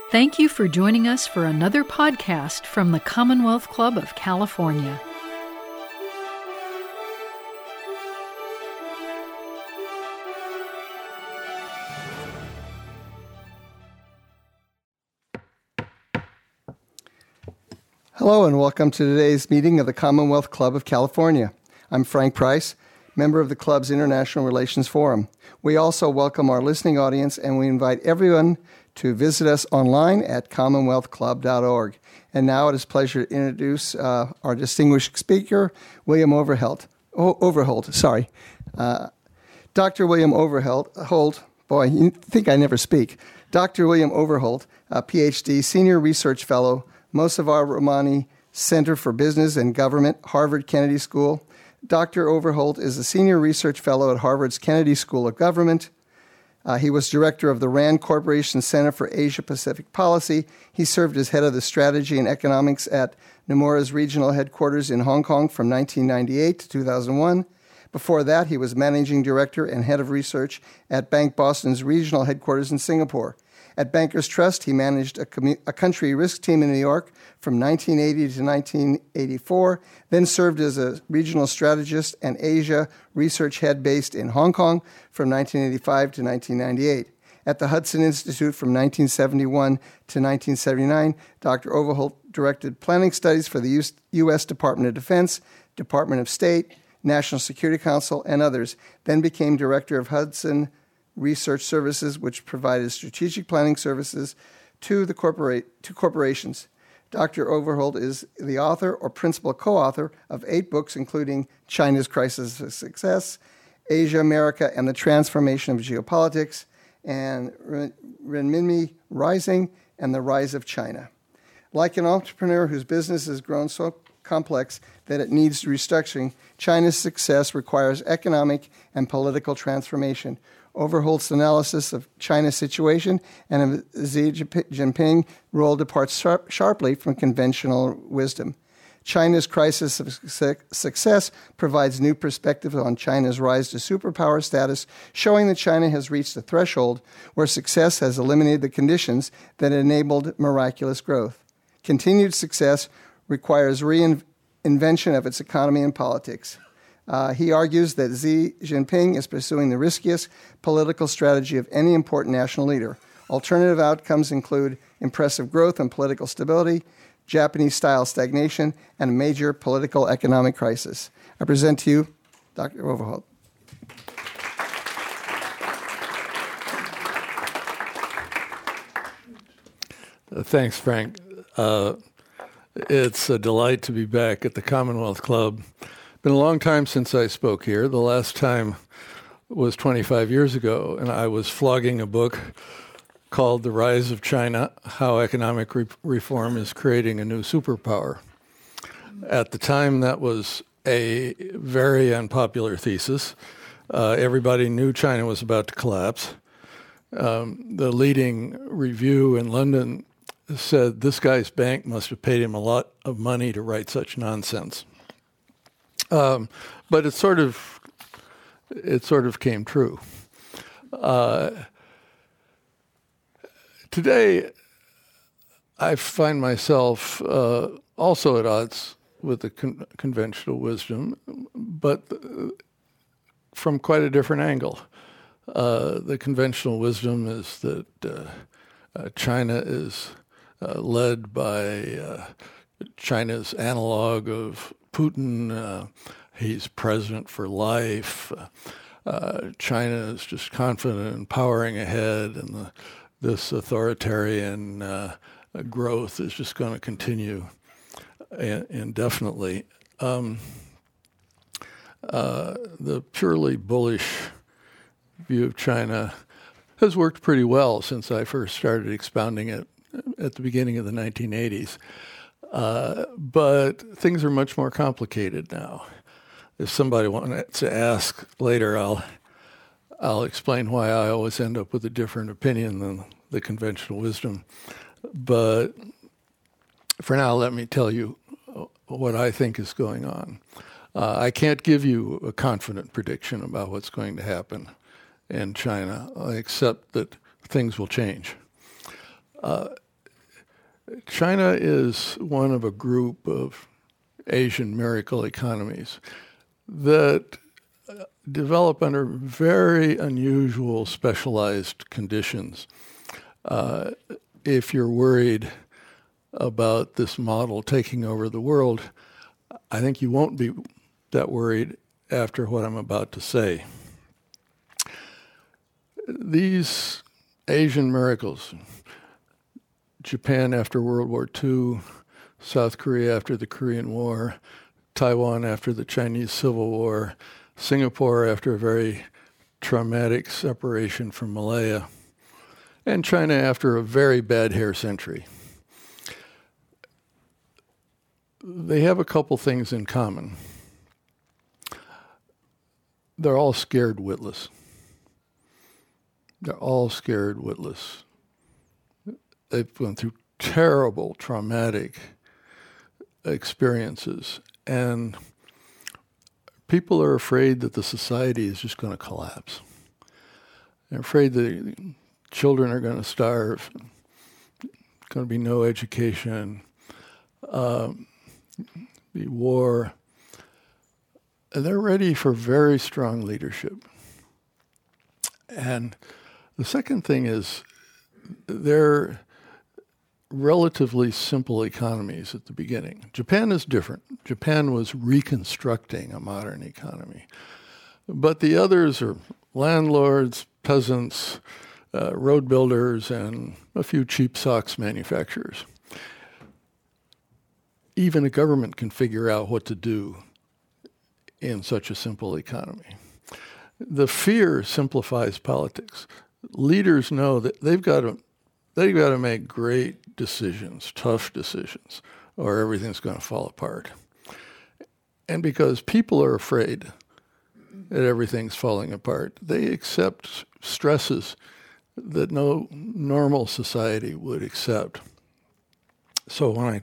Thank you for joining us for another podcast from the Commonwealth Club of California. Hello and welcome to today's meeting of the Commonwealth Club of California. I'm Frank Price, member of the club's International Relations Forum. We also welcome our listening audience and we invite everyone to visit us online at commonwealthclub.org. And now it is a pleasure to introduce our distinguished speaker, William Overholt. Dr. William Overholt, boy, you think I never speak. Dr. William Overholt, a PhD, Senior Research Fellow, Mosavar Rahmani Center for Business and Government, Harvard Kennedy School. Dr. Overholt is a Senior Research Fellow at Harvard's Kennedy School of Government. He was director of the RAND Corporation Center for Asia-Pacific Policy. He served as head of the strategy and economics at Nomura's regional headquarters in Hong Kong from 1998 to 2001. Before that, he was managing director and head of research at Bank Boston's regional headquarters in Singapore. At Bankers Trust, he managed a country risk team in New York from 1980 to 1984, then served as a regional strategist and Asia research head based in Hong Kong from 1985 to 1998. At the Hudson Institute from 1971 to 1979, Dr. Overholt directed planning studies for the U.S. Department of Defense, Department of State, National Security Council, and others, then became director of Hudson Research Services, which provided strategic planning services to corporations. Dr. Overholt is the author or principal co-author of 8 books, including China's Crisis of Success, Asia, America, and the Transformation of Geopolitics, and Renminbi Rising and the Rise of China. Like an entrepreneur whose business has grown so complex that it needs restructuring, China's success requires economic and political transformation. Overholt's analysis of China's situation and of Xi Jinping's role departs sharply from conventional wisdom. China's crisis of success provides new perspective on China's rise to superpower status, showing that China has reached a threshold where success has eliminated the conditions that enabled miraculous growth. Continued success requires reinvention of its economy and politics. He argues that Xi Jinping is pursuing the riskiest political strategy of any important national leader. Alternative outcomes include impressive growth and political stability, Japanese-style stagnation, and a major political economic crisis. I present to you Dr. Overholt. Thanks, Frank. It's a delight to be back at the Commonwealth Club. Been a long time since I spoke here. The last time was 25 years ago, and I was flogging a book called The Rise of China, How Economic Reform is Creating a New Superpower. At the time, that was a very unpopular thesis. Everybody knew China was about to collapse. The leading review in London said this guy's bank must have paid him a lot of money to write such nonsense. But it sort of came true. Today, I find myself also at odds with the conventional wisdom, but from quite a different angle. The conventional wisdom is that China is led by China's analog of Putin. He's president for life. China is just confident and powering ahead, and this authoritarian growth is just going to continue indefinitely. The purely bullish view of China has worked pretty well since I first started expounding it at the beginning of the 1980s. But things are much more complicated now. If somebody wanted to ask later, I'll explain why I always end up with a different opinion than the conventional wisdom. But for now, let me tell you what I think is going on. I can't give you a confident prediction about what's going to happen in China, except that things will change. China is one of a group of Asian miracle economies that develop under very unusual, specialized conditions. If you're worried about this model taking over the world, I think you won't be that worried after what I'm about to say. These Asian miracles, Japan after World War II, South Korea after the Korean War, Taiwan after the Chinese Civil War, Singapore after a very traumatic separation from Malaya, and China after a very bad hair century. They have a couple things in common. They're all scared witless. They're all scared witless. They've gone through terrible, traumatic experiences, and people are afraid that the society is just going to collapse. They're afraid that children are going to starve, going to be no education, be war, and they're ready for very strong leadership. And the second thing is they're relatively simple economies at the beginning. Japan is different. Japan was reconstructing a modern economy. But the others are landlords, peasants, road builders, and a few cheap socks manufacturers. Even a government can figure out what to do in such a simple economy. The fear simplifies politics. Leaders know that they've got to make great decisions, tough decisions, or everything's going to fall apart. And because people are afraid that everything's falling apart, they accept stresses that no normal society would accept. So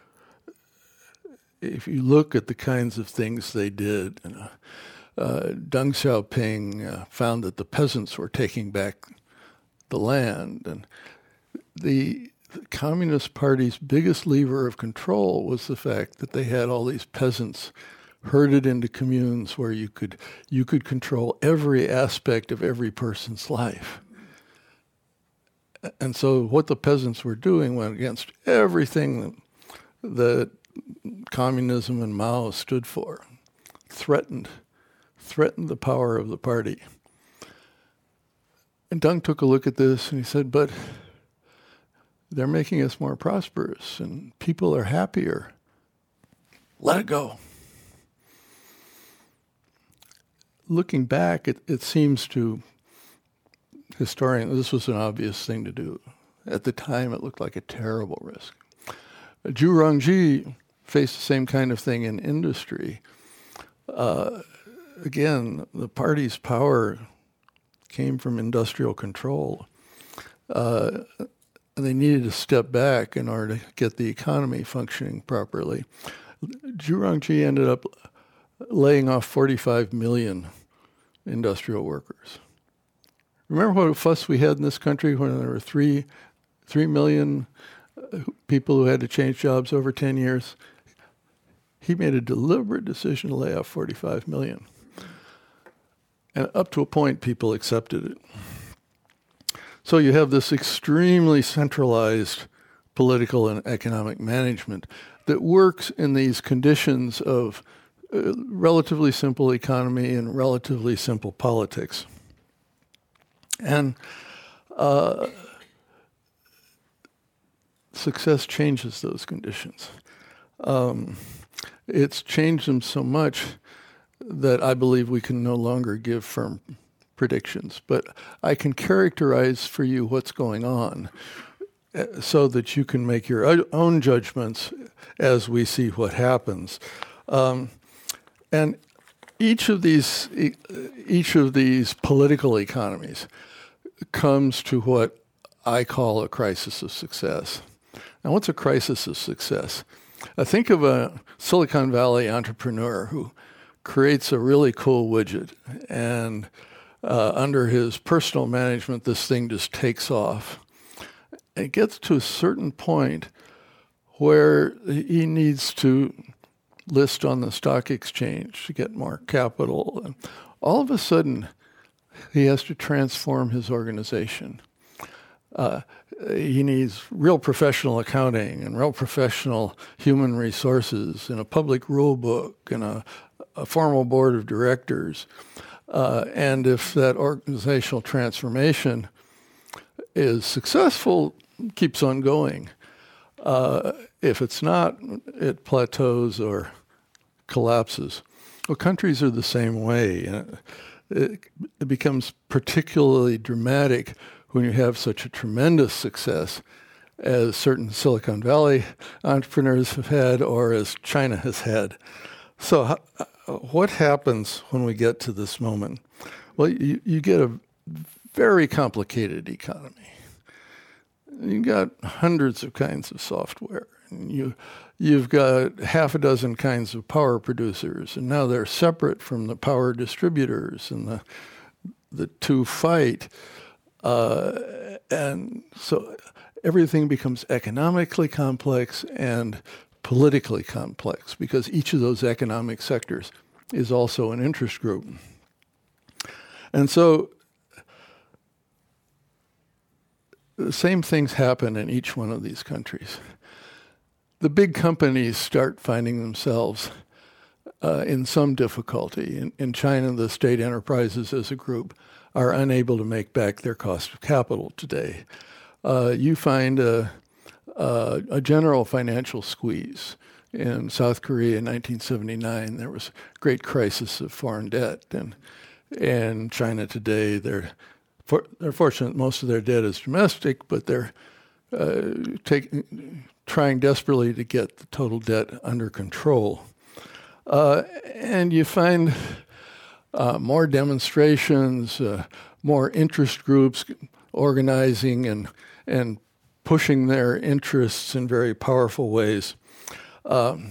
if you look at the kinds of things they did, Deng Xiaoping found that the peasants were taking back the land, and the Communist Party's biggest lever of control was the fact that they had all these peasants herded into communes where you could control every aspect of every person's life. And so what the peasants were doing went against everything that communism and Mao stood for, threatened the power of the party. And Deng took a look at this and he said, but they're making us more prosperous and people are happier. Let it go. Looking back, it seems to historians, this was an obvious thing to do. At the time, it looked like a terrible risk. Zhu Rongji faced the same kind of thing in industry. Again, the party's power came from industrial control. They needed to step back in order to get the economy functioning properly. Zhu Rongji ended up laying off 45 million industrial workers. Remember what a fuss we had in this country when there were 3 million people who had to change jobs over 10 years? He made a deliberate decision to lay off 45 million. And up to a point, people accepted it. So you have this extremely centralized political and economic management that works in these conditions of relatively simple economy and relatively simple politics. And success changes those conditions. It's changed them so much that I believe we can no longer give firm predictions. But I can characterize for you what's going on so that you can make your own judgments as we see what happens. And each of these political economies comes to what I call a crisis of success. Now, what's a crisis of success? Think of a Silicon Valley entrepreneur who creates a really cool widget, and under his personal management, this thing just takes off. It gets to a certain point where he needs to list on the stock exchange to get more capital. And all of a sudden, he has to transform his organization. He needs real professional accounting and real professional human resources and a public rule book and a formal board of directors. And if that organizational transformation is successful, keeps on going. If it's not, it plateaus or collapses. Well, countries are the same way. It becomes particularly dramatic when you have such a tremendous success as certain Silicon Valley entrepreneurs have had or as China has had. So what happens when we get to this moment? Well, you get a very complicated economy. You've got hundreds of kinds of software. And you've got half a dozen kinds of power producers, and now they're separate from the power distributors, and the two fight. And so everything becomes economically complex and politically complex because each of those economic sectors is also an interest group. And so the same things happen in each one of these countries. The big companies start finding themselves in some difficulty. In China, the state enterprises as a group are unable to make back their cost of capital today. You find a general financial squeeze. In South Korea in 1979, there was a great crisis of foreign debt. And in China today, they're fortunate most of their debt is domestic, but they're trying desperately to get the total debt under control. And you find more demonstrations, more interest groups organizing and pushing their interests in very powerful ways. And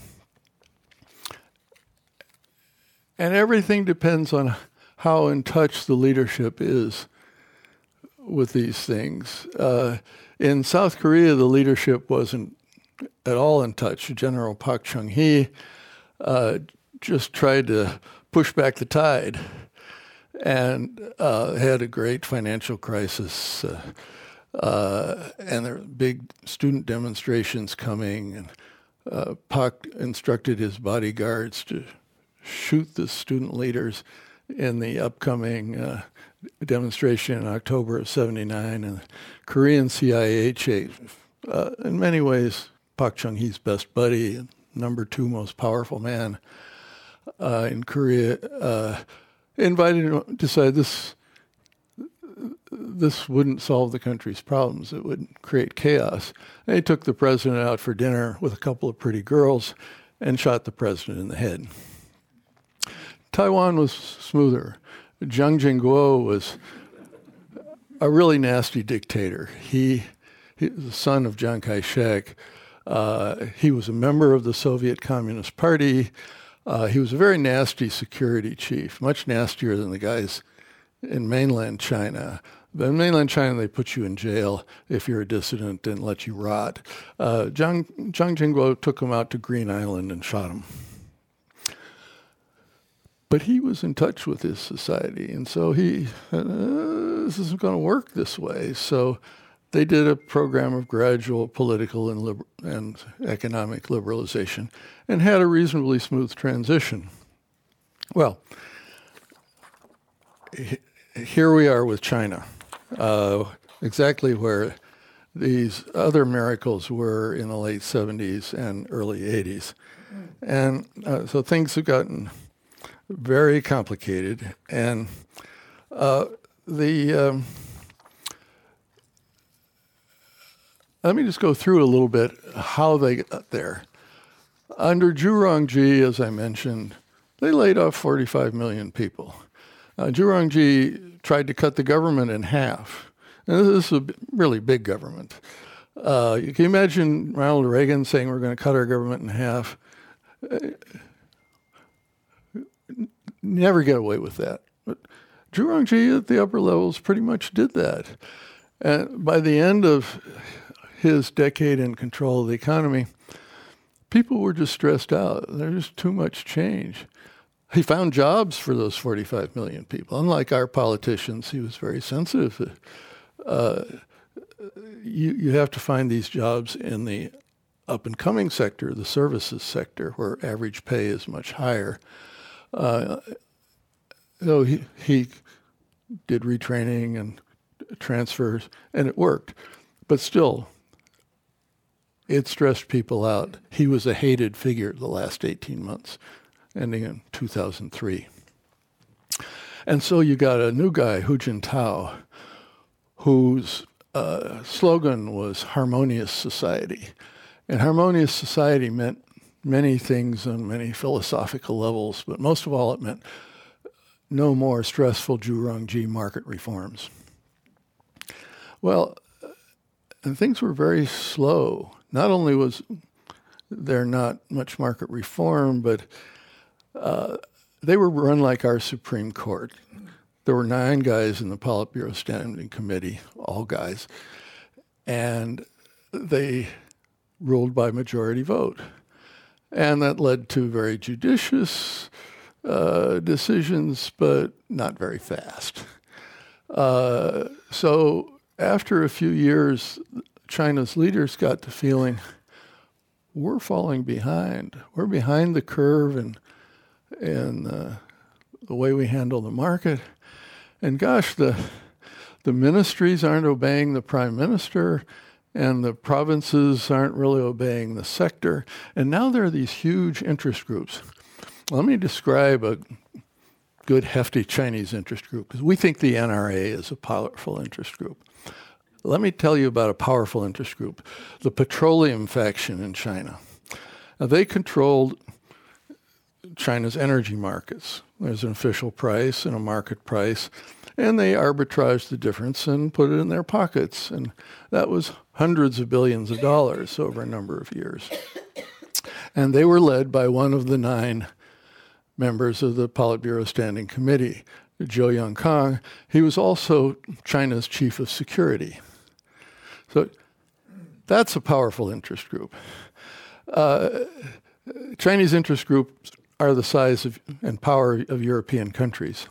everything depends on how in touch the leadership is with these things. In South Korea, the leadership wasn't at all in touch. General Park Chung-hee just tried to push back the tide and had a great financial crisis. And there were big student demonstrations coming, and Park instructed his bodyguards to shoot the student leaders in the upcoming demonstration in October of '79, and the Korean CIA chief, in many ways, Park Chung-hee's best buddy, and number 2 most powerful man in Korea, invited him to say this wouldn't solve the country's problems. It would create chaos. And he took the president out for dinner with a couple of pretty girls and shot the president in the head. Taiwan was smoother. Jiang Jingguo was a really nasty dictator. He was the son of Chiang Kai-shek. He was a member of the Soviet Communist Party. He was a very nasty security chief, much nastier than the guys in mainland China. But in mainland China, they put you in jail if you're a dissident and let you rot. Jiang Jingguo took him out to Green Island and shot him. But he was in touch with his society, and so he said, this isn't going to work this way. So they did a program of gradual political and economic liberalization and had a reasonably smooth transition. Well, here we are with China, exactly where these other miracles were in the late 70s and early 80s. And so things have gotten very complicated, and let me just go through a little bit how they got there. Under Zhu Rongji, as I mentioned, they laid off 45 million people. Zhu Rongji tried to cut the government in half. And this is a really big government. You can imagine Ronald Reagan saying we're going to cut our government in half. Never get away with that. But Zhu Rongji at the upper levels pretty much did that. And by the end of his decade in control of the economy, people were just stressed out. There's just too much change. He found jobs for those 45 million people. Unlike our politicians, he was very sensitive. You have to find these jobs in the up-and-coming sector, the services sector, where average pay is much higher. So he did retraining and transfers, and it worked. But still, it stressed people out. He was a hated figure the last 18 months, ending in 2003. And so you got a new guy, Hu Jintao, whose slogan was harmonious society. And harmonious society meant many things on many philosophical levels, but most of all it meant no more stressful Zhurongji market reforms. Well, and things were very slow. Not only was there not much market reform, but they were run like our Supreme Court. There were 9 guys in the Politburo Standing Committee, all guys, and they ruled by majority vote. And that led to very judicious decisions, but not very fast. So after a few years, China's leaders got to feeling, we're falling behind. We're behind the curve in the way we handle the market. And gosh, the ministries aren't obeying the prime minister, and the provinces aren't really obeying the sector. And now there are these huge interest groups. Let me describe a good, hefty Chinese interest group, because we think the NRA is a powerful interest group. Let me tell you about a powerful interest group, the petroleum faction in China. Now, they controlled China's energy markets. There's an official price and a market price, and they arbitraged the difference and put it in their pockets. And that was hundreds of billions of dollars over a number of years. And they were led by one of the 9 members of the Politburo Standing Committee, Zhou Yongkang. He was also China's chief of security. So that's a powerful interest group. Chinese interest groups are the size of and power of European countries.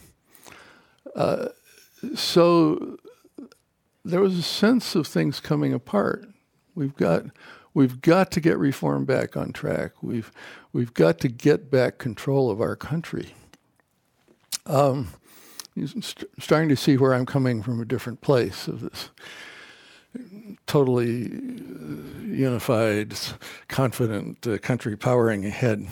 So there was a sense of things coming apart. We've got to get reform back on track. We've got to get back control of our country. You're starting to see where I'm coming from, a different place of this totally unified, confident country powering ahead.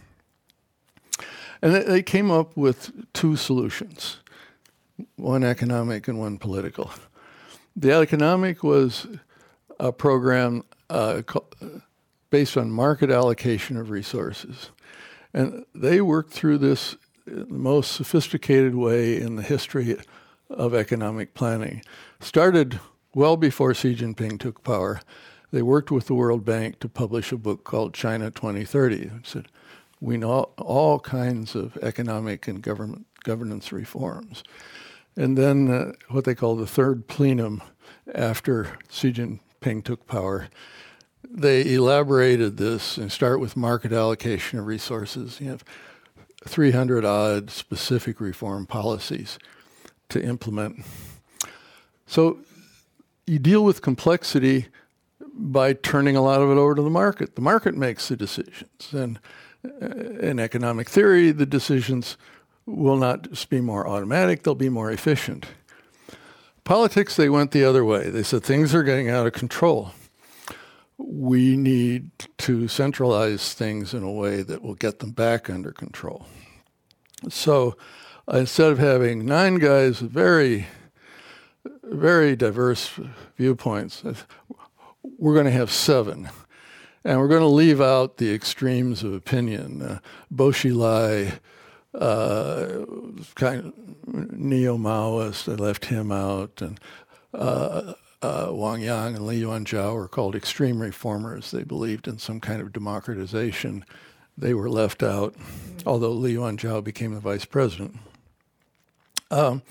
And they came up with 2 solutions, one economic and one political. The economic was a program based on market allocation of resources. And they worked through this in the most sophisticated way in the history of economic planning. Started well before Xi Jinping took power. They worked with the World Bank to publish a book called China 2030. It said, we know all kinds of economic and governance reforms. And then what they call the third plenum after Xi Jinping took power, they elaborated this and start with market allocation of resources. You have 300-odd specific reform policies to implement. So you deal with complexity by turning a lot of it over to the market. The market makes the decisions. And in economic theory, the decisions will not just be more automatic, they'll be more efficient. Politics, they went the other way. They said things are getting out of control. We need to centralize things in a way that will get them back under control. So instead of having 9 guys with very, very diverse viewpoints, we're going to have 7. And we're going to leave out the extremes of opinion. Bo Xilai, kind of neo-Maoist, I left him out, and Wang Yang and Li Yuanzhao were called extreme reformers. They believed in some kind of democratization. They were left out, although Li Yuanzhao became the vice president.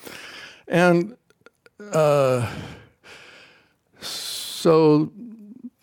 So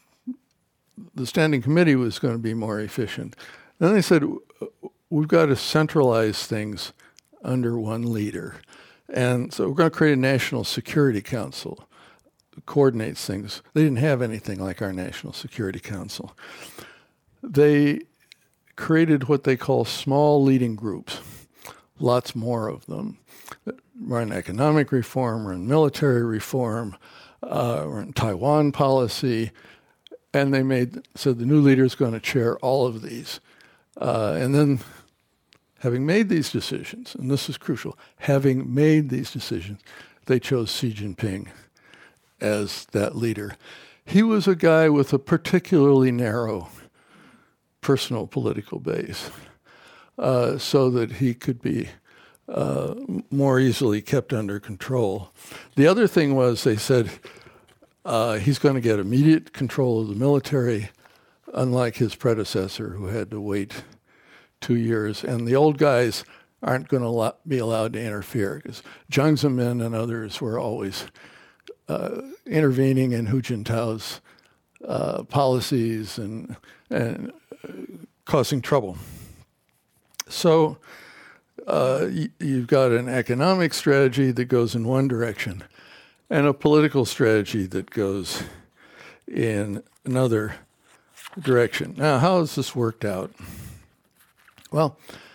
the standing committee was going to be more efficient. Then they said, we've got to centralize things under one leader. And so we're going to create a National Security Council that coordinates things. They didn't have anything like our National Security Council. They created what they call small leading groups, lots more of them. Run economic reform, run military reform, run Taiwan policy, and they said the new leader is going to chair all of these. And then, having made these decisions, and this is crucial, having made these decisions, they chose Xi Jinping as that leader. He was a guy with a particularly narrow personal political base, so that he could be more easily kept under control. The other thing was they said he's going to get immediate control of the military, unlike his predecessor who had to wait 2 years. And the old guys aren't going to be allowed to interfere because Jiang Zemin and others were always intervening in Hu Jintao's policies and causing trouble. So you've got an economic strategy that goes in one direction and a political strategy that goes in another direction. Now, how has this worked out? Well,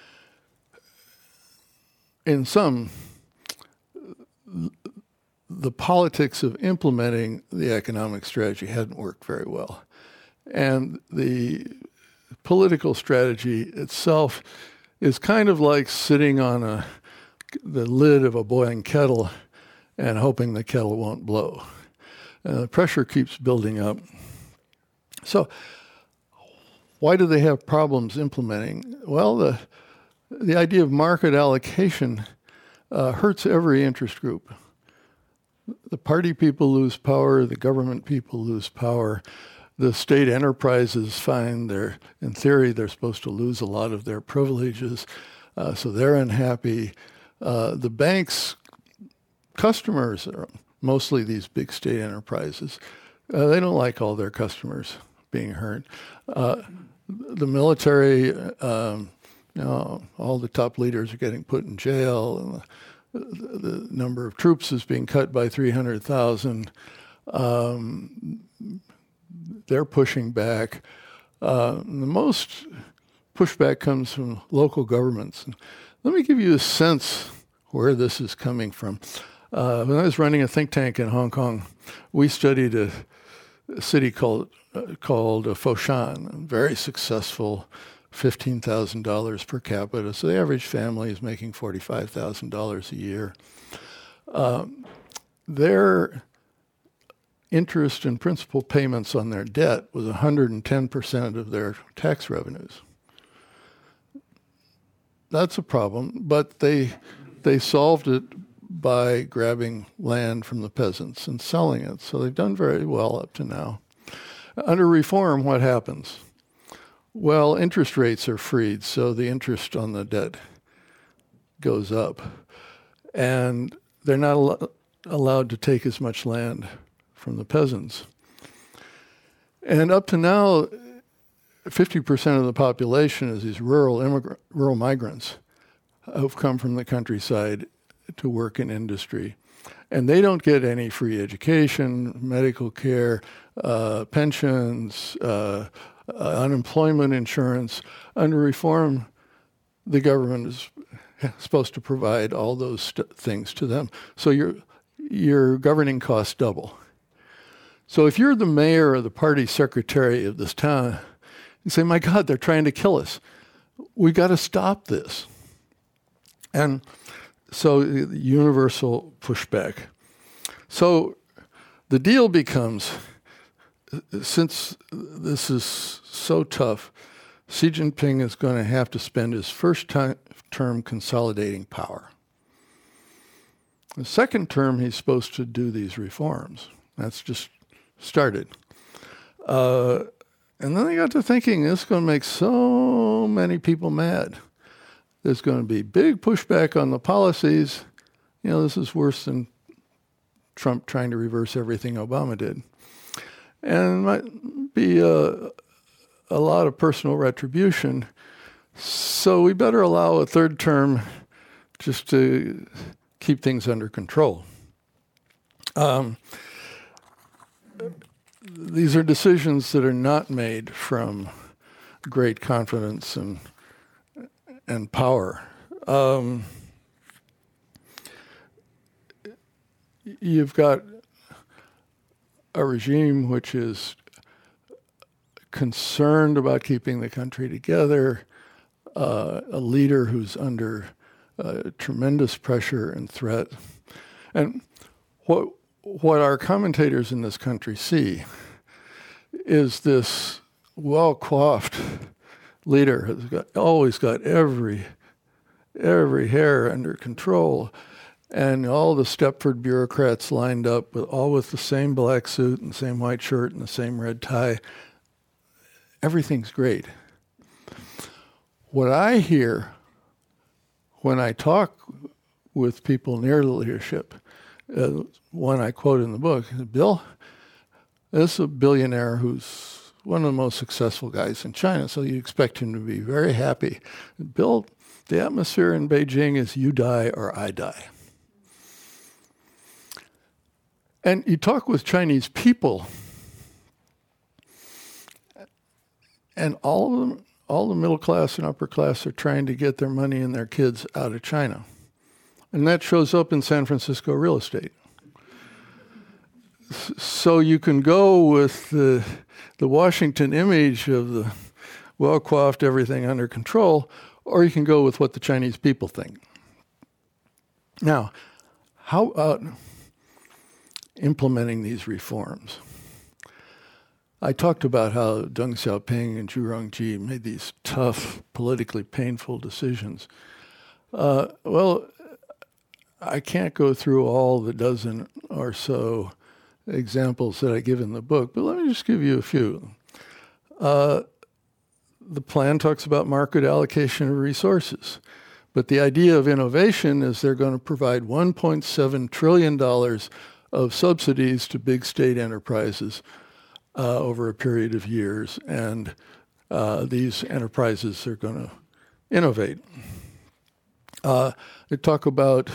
in sum, the politics of implementing the economic strategy hadn't worked very well. And the political strategy itself is kind of like sitting on the lid of a boiling kettle and hoping the kettle won't blow. The pressure keeps building up. So why do they have problems implementing? Well, the idea of market allocation hurts every interest group. The party people lose power, the government people lose power. The state enterprises find in theory, they're supposed to lose a lot of their privileges, so they're unhappy. The bank's customers are mostly these big state enterprises. They don't like all their customers being hurt. The military, all the top leaders are getting put in jail, and the number of troops is being cut by 300,000. They're pushing back. The most pushback comes from local governments. Let me give you a sense where this is coming from. When I was running a think tank in Hong Kong, we studied a city called Foshan, very successful, $15,000 per capita. So the average family is making $45,000 a year. Their interest and principal payments on their debt was 110% of their tax revenues. That's a problem, but they solved it by grabbing land from the peasants and selling it. So they've done very well up to now. Under reform, what happens? Well, interest rates are freed, so the interest on the debt goes up. And they're not allowed to take as much land from the peasants. And up to now, 50% of the population is these rural migrants who've come from the countryside to work in industry. And they don't get any free education, medical care, pensions, unemployment insurance. Under reform, the government is supposed to provide all those things to them. So your governing costs double. So if you're the mayor or the party secretary of this town, you say, my God, they're trying to kill us. We got to stop this. And so universal pushback. So the deal becomes, since this is so tough, Xi Jinping is going to have to spend his first term consolidating power. The second term, he's supposed to do these reforms. That's just started. And then they got to thinking, this is going to make so many people mad. There's going to be big pushback on the policies. This is worse than Trump trying to reverse everything Obama did. And it might be a lot of personal retribution. So we better allow a third term just to keep things under control. These are decisions that are not made from great confidence and power. You've got a regime which is concerned about keeping the country together, a leader who's under tremendous pressure and threat. And what our commentators in this country see is this well-coiffed leader who's always got every hair under control, and all the Stepford bureaucrats lined up with the same black suit and the same white shirt and the same red tie. Everything's great. What I hear when I talk with people near the leadership, one I quote in the book, Bill, this is a billionaire who's one of the most successful guys in China, so you expect him to be very happy. Bill, the atmosphere in Beijing is you die or I die. And you talk with Chinese people, and all the middle class and upper class are trying to get their money and their kids out of China. And that shows up in San Francisco real estate. So you can go with the Washington image of the well-coiffed, everything under control, or you can go with what the Chinese people think. Now, how about implementing these reforms? I talked about how Deng Xiaoping and Zhu Rongji made these tough, politically painful decisions. Well, I can't go through all the dozen or so examples that I give in the book, but let me just give you a few. The plan talks about market allocation of resources, but the idea of innovation is they're going to provide $1.7 trillion of subsidies to big state enterprises over a period of years, and these enterprises are going to innovate. They talk about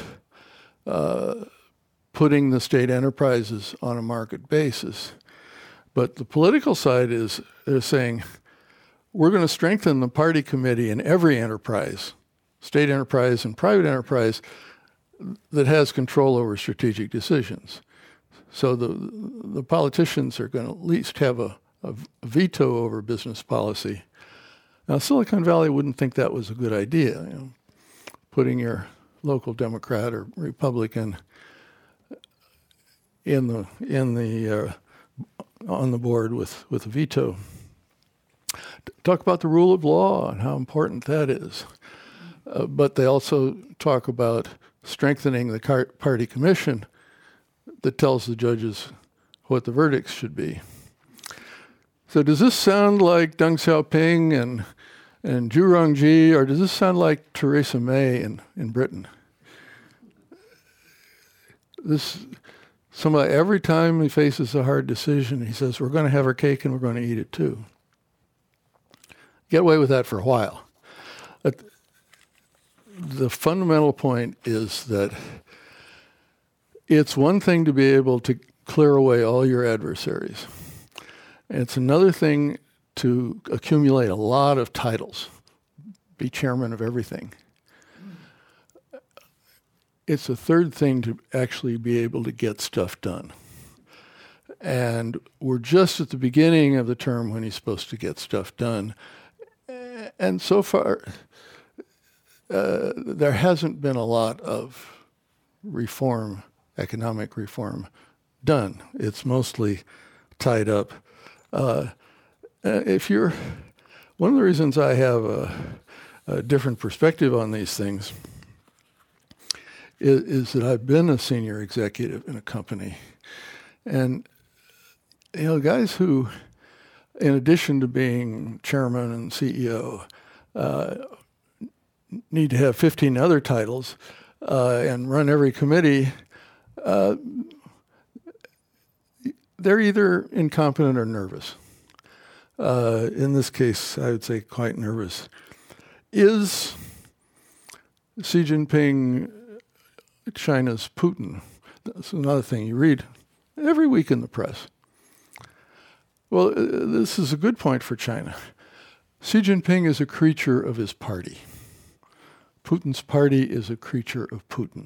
putting the state enterprises on a market basis, but the political side is saying we're going to strengthen the party committee in every enterprise, state enterprise and private enterprise, that has control over strategic decisions. So the politicians are going to at least have a veto over business policy. Now, Silicon Valley wouldn't think that was a good idea, putting your local Democrat or Republican on the board with a veto. Talk about the rule of law and how important that is. But they also talk about strengthening the party commission that tells the judges what the verdicts should be. So does this sound like Deng Xiaoping and Zhu Rongji, or does this sound like Theresa May in Britain? Every time he faces a hard decision, he says, we're going to have our cake and we're going to eat it too. Get away with that for a while. But the fundamental point is that it's one thing to be able to clear away all your adversaries. It's another thing to accumulate a lot of titles, be chairman of everything. It's a third thing to actually be able to get stuff done. And we're just at the beginning of the term when he's supposed to get stuff done. And so far, there hasn't been a lot of reform, economic reform, done. It's mostly tied up. One of the reasons I have a different perspective on these things is that I've been a senior executive in a company. And, guys who, in addition to being chairman and CEO, need to have 15 other titles and run every committee, they're either incompetent or nervous. In this case, I would say quite nervous. Is Xi Jinping China's Putin? That's another thing you read every week in the press. Well, this is a good point for China. Xi Jinping is a creature of his party. Putin's party is a creature of Putin.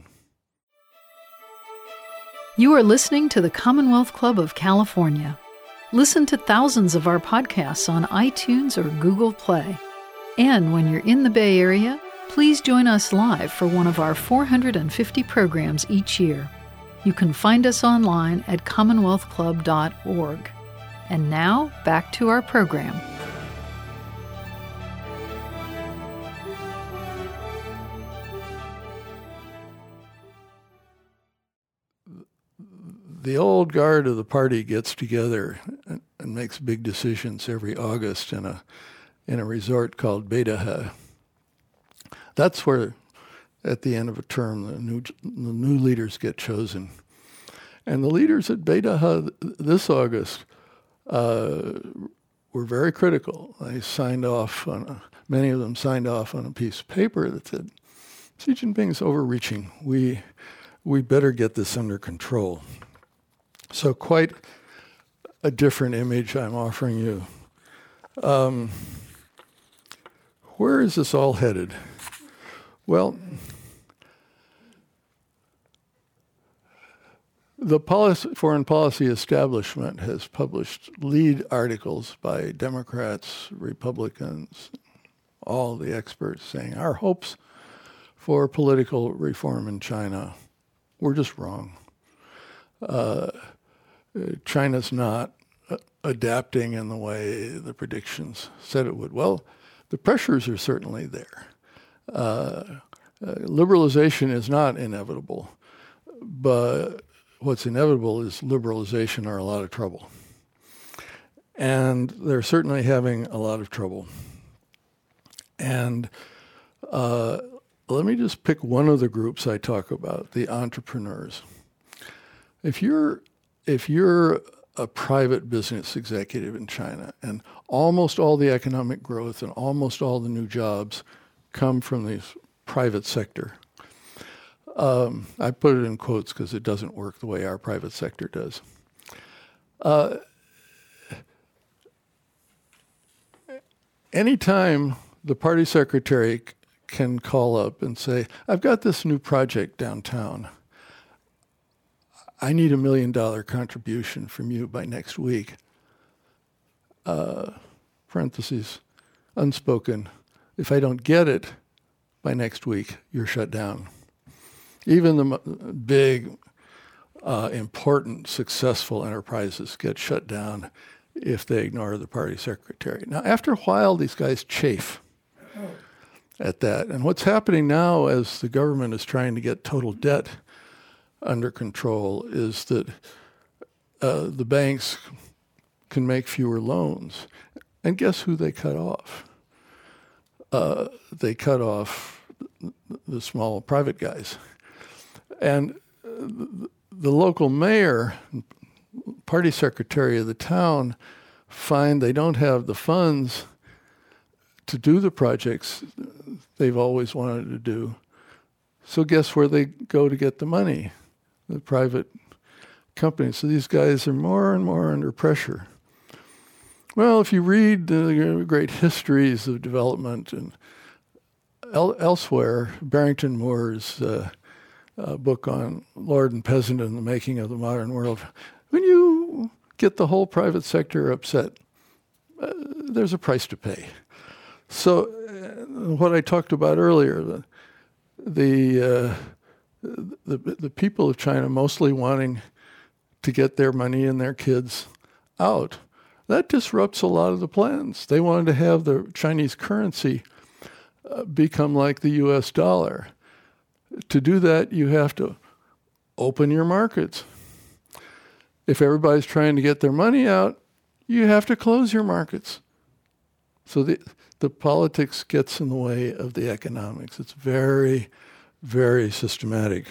You are listening to the Commonwealth Club of California. Listen to thousands of our podcasts on iTunes or Google Play. And when you're in the Bay Area, please join us live for one of our 450 programs each year. You can find us online at commonwealthclub.org. And now, back to our program. The old guard of the party gets together and makes big decisions every August in a resort called Beidahe. That's where, at the end of a term, the new leaders get chosen. And the leaders at Beidahe this August were very critical. They signed off many of them signed off on a piece of paper that said, Xi Jinping's overreaching. We better get this under control. So quite a different image I'm offering you. Where is this all headed? Well, the foreign policy establishment has published lead articles by Democrats, Republicans, all the experts saying our hopes for political reform in China were just wrong. China's not adapting in the way the predictions said it would. Well, the pressures are certainly there. Liberalization is not inevitable, but what's inevitable is liberalization or a lot of trouble. And they're certainly having a lot of trouble. And let me just pick one of the groups I talk about, the entrepreneurs. If you're a private business executive in China and almost all the economic growth and almost all the new jobs come from the private sector, I put it in quotes because it doesn't work the way our private sector does. Anytime the party secretary can call up and say, I've got this new project downtown. I need $1 million contribution from you by next week. Parentheses, unspoken. If I don't get it by next week, you're shut down. Even the big, important, successful enterprises get shut down if they ignore the party secretary. Now, after a while, these guys chafe at that. And what's happening now as the government is trying to get total debt under control is that the banks can make fewer loans. And guess who they cut off? They cut off the small private guys. And the local mayor, party secretary of the town, find they don't have the funds to do the projects they've always wanted to do. So guess where they go to get the money? The private companies. So these guys are more and more under pressure. Well, if you read the great histories of development and elsewhere, Barrington Moore's book on Lord and Peasant and the Making of the Modern World, when you get the whole private sector upset, there's a price to pay. So what I talked about earlier, the people of China mostly wanting to get their money and their kids out, that disrupts a lot of the plans. They wanted to have the Chinese currency become like the US dollar. To do that, you have to open your markets. If everybody's trying to get their money out, you have to close your markets. So the politics gets in the way of the economics. It's very, very systematic.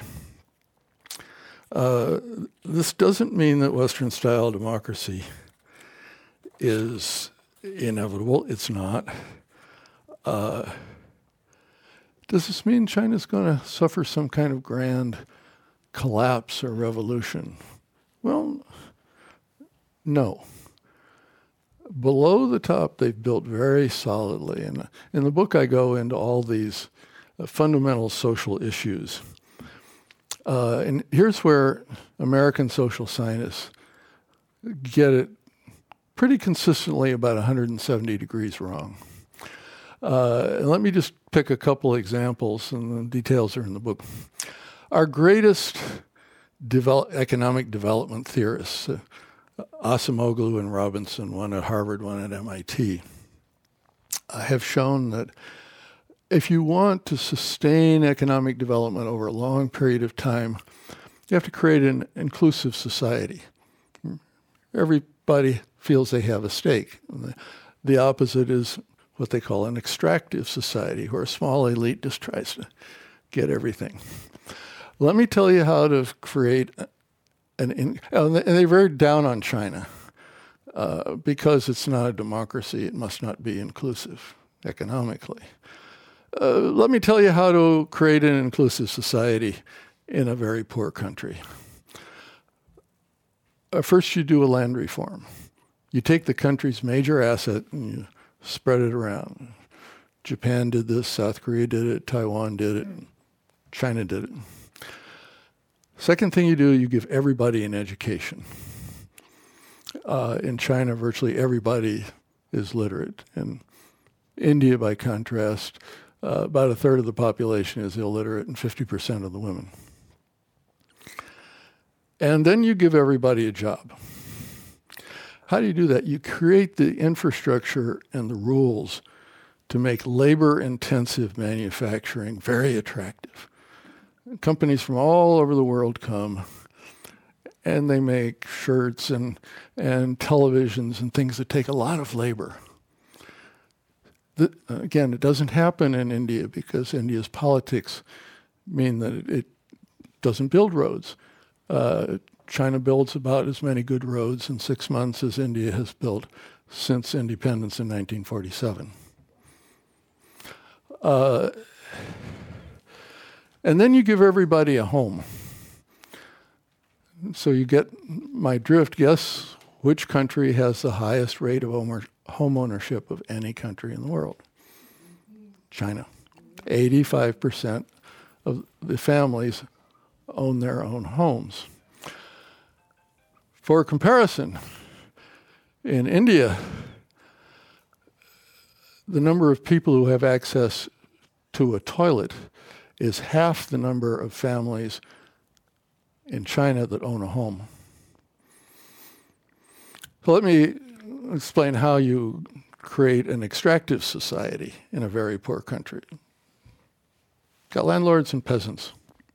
This doesn't mean that Western-style democracy is inevitable. It's not. Does this mean China's going to suffer some kind of grand collapse or revolution? Well, no. Below the top, they've built very solidly. And in the book, I go into all these fundamental social issues. And here's where American social scientists get it pretty consistently about 170 degrees wrong. And let me just pick a couple examples, and the details are in the book. Our greatest economic development theorists, Acemoglu and Robinson, one at Harvard, one at MIT, have shown that if you want to sustain economic development over a long period of time, you have to create an inclusive society. Everybody feels they have a stake. The opposite is what they call an extractive society, where a small elite just tries to get everything. Let me tell you how to create and they're very down on China because it's not a democracy. It must not be inclusive economically. Let me tell you how to create an inclusive society in a very poor country. First, you do a land reform. You take the country's major asset and you spread it around. Japan did this, South Korea did it, Taiwan did it, China did it. Second thing you do, you give everybody an education. In China, virtually everybody is literate. In India, by contrast, about a third of the population is illiterate and 50% of the women. And then you give everybody a job. How do you do that? You create the infrastructure and the rules to make labor-intensive manufacturing very attractive. Companies from all over the world come, and they make shirts and televisions and things that take a lot of labor. Again, it doesn't happen in India because India's politics mean that it doesn't build roads. China builds about as many good roads in 6 months as India has built since independence in 1947. And then you give everybody a home. So you get my drift. Guess which country has the highest rate of home ownership of any country in the world? China. 85% of the families own their own homes. For comparison, in India, the number of people who have access to a toilet is half the number of families in China that own a home. So let me explain how you create an extractive society in a very poor country. Got landlords and peasants.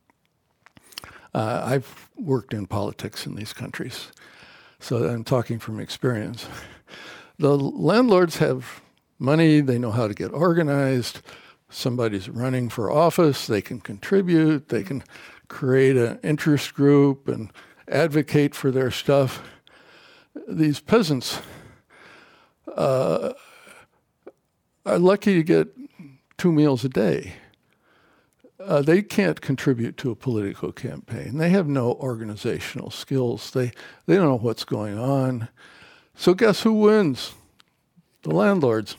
I've worked in politics in these countries, so I'm talking from experience. The landlords have money, they know how to get organized. Somebody's running for office, they can contribute, they can create an interest group and advocate for their stuff. These peasants are lucky to get 2 meals a day. They can't contribute to a political campaign. They have no organizational skills. They don't know what's going on. So guess who wins? The landlords.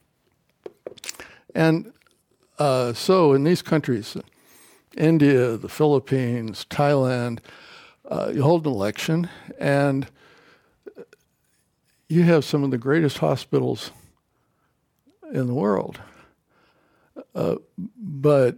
And so in these countries, India, the Philippines, Thailand, you hold an election and you have some of the greatest hospitals in the world. But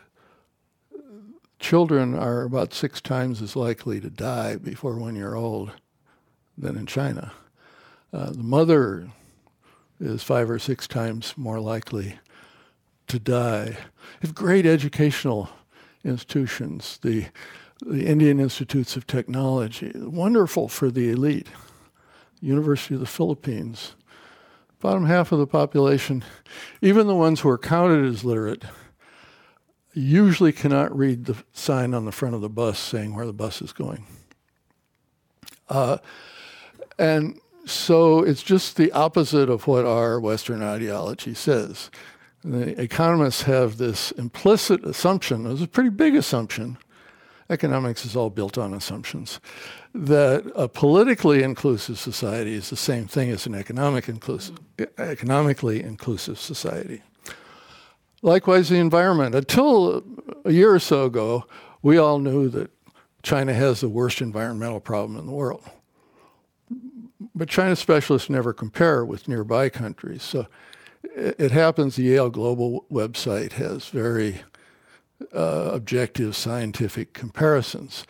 children are about 6 times as likely to die before 1 year old than in China. The mother is 5 or 6 times more likely to die. We have great educational institutions, the Indian Institutes of Technology, wonderful for the elite. University of the Philippines, bottom half of the population, even the ones who are counted as literate, usually cannot read the sign on the front of the bus saying where the bus is going. And So it's just the opposite of what our Western ideology says. The economists have this implicit assumption, it's a pretty big assumption, economics is all built on assumptions, that a politically inclusive society is the same thing as an economically inclusive society. Likewise, the environment. Until a year or so ago, we all knew that China has the worst environmental problem in the world. But China specialists never compare with nearby countries. So it happens the Yale Global website has very objective scientific comparisons.